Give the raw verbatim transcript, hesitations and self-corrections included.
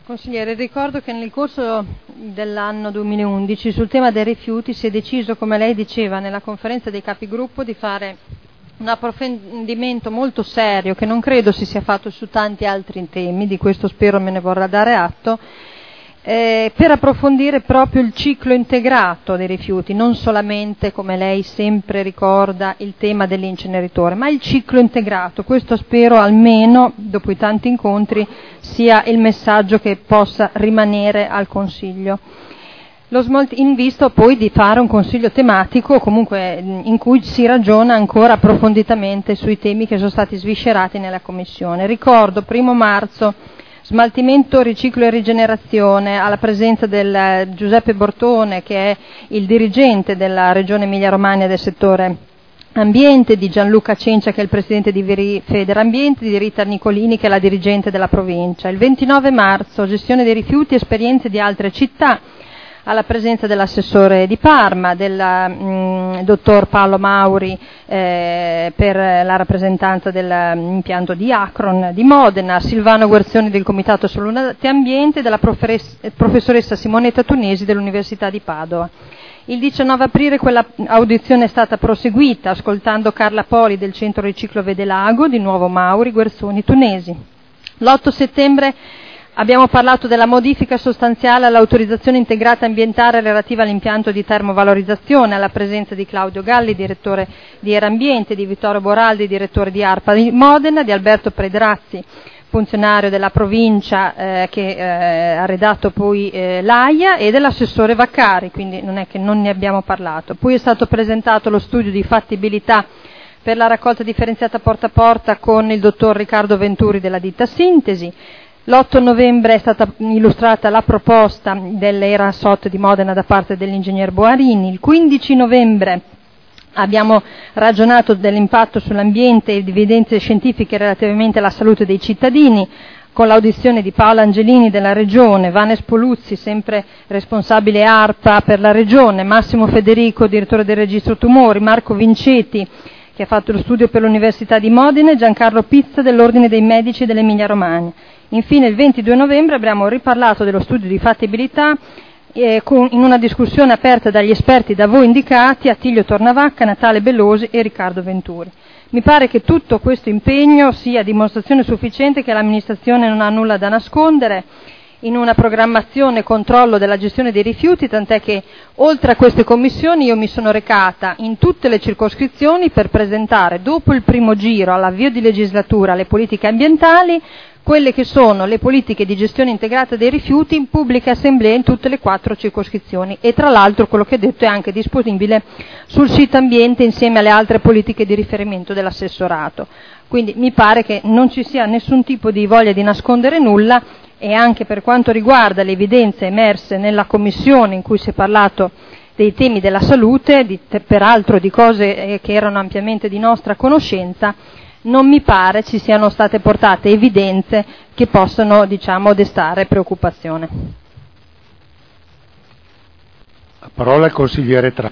Consigliere, ricordo che nel corso dell'anno duemilaundici sul tema dei rifiuti si è deciso, come lei diceva, nella conferenza dei capigruppo di fare un approfondimento molto serio, che non credo si sia fatto su tanti altri temi, di questo spero me ne vorrà dare atto, eh, per approfondire proprio il ciclo integrato dei rifiuti, non solamente, come lei sempre ricorda, il tema dell'inceneritore, ma il ciclo integrato. Questo spero, almeno dopo i tanti incontri, sia il messaggio che possa rimanere al Consiglio. Lo smolti- in vista poi di fare un consiglio tematico, comunque in cui si ragiona ancora approfonditamente sui temi che sono stati sviscerati nella Commissione. Ricordo, primo marzo, smaltimento, riciclo e rigenerazione, alla presenza del Giuseppe Bortone, che è il dirigente della Regione Emilia-Romagna del settore ambiente, di Gianluca Cencia, che è il presidente di Federambiente, di Rita Nicolini, che è la dirigente della provincia. Il ventinove marzo, gestione dei rifiuti, esperienze di altre città, alla presenza dell'assessore di Parma, del mh, dottor Paolo Mauri eh, per la rappresentanza dell'impianto di Acron di Modena, Silvano Guerzoni del Comitato Salute Ambiente e della professoressa Simonetta Tunesi dell'Università di Padova. Il diciannove aprile quella audizione è stata proseguita ascoltando Carla Poli del Centro Riciclo Vedelago, di nuovo Mauri, Guerzoni, Tunesi. L'otto settembre abbiamo parlato della modifica sostanziale all'autorizzazione integrata ambientale relativa all'impianto di termovalorizzazione, alla presenza di Claudio Galli, direttore di Erambiente, di Vittorio Boraldi, direttore di ARPA di Modena, di Alberto Predrazzi, funzionario della provincia eh, che eh, ha redatto poi eh, l'A I A, e dell'assessore Vaccari, quindi non è che non ne abbiamo parlato. Poi è stato presentato lo studio di fattibilità per la raccolta differenziata porta a porta con il dottor Riccardo Venturi della ditta Sintesi. L'otto novembre è stata illustrata la proposta dell'Era S O T di Modena da parte dell'ingegner Boarini. Il quindici novembre abbiamo ragionato dell'impatto sull'ambiente e di evidenze scientifiche relativamente alla salute dei cittadini, con l'audizione di Paola Angelini della Regione, Vanes Poluzzi, sempre responsabile ARPA per la Regione, Massimo Federico, direttore del Registro Tumori, Marco Vinceti, che ha fatto lo studio per l'Università di Modena, e Giancarlo Pizza dell'Ordine dei Medici dell'Emilia Romagna. Infine il ventidue novembre abbiamo riparlato dello studio di fattibilità eh, con, in una discussione aperta dagli esperti da voi indicati, Attilio Tornavacca, Natale Bellosi e Riccardo Venturi. Mi pare che tutto questo impegno sia dimostrazione sufficiente che l'amministrazione non ha nulla da nascondere in una programmazione e controllo della gestione dei rifiuti, tant'è che oltre a queste commissioni io mi sono recata in tutte le circoscrizioni per presentare, dopo il primo giro all'avvio di legislatura, le politiche ambientali, quelle che sono le politiche di gestione integrata dei rifiuti in pubbliche assemblee in tutte le quattro circoscrizioni, e tra l'altro quello che ho detto è anche disponibile sul sito ambiente insieme alle altre politiche di riferimento dell'assessorato. Quindi mi pare che non ci sia nessun tipo di voglia di nascondere nulla, e anche per quanto riguarda le evidenze emerse nella commissione in cui si è parlato dei temi della salute, di, peraltro di cose che erano ampiamente di nostra conoscenza, non mi pare ci siano state portate evidenze che possano, diciamo, destare preoccupazione. La parola al consigliere Tra.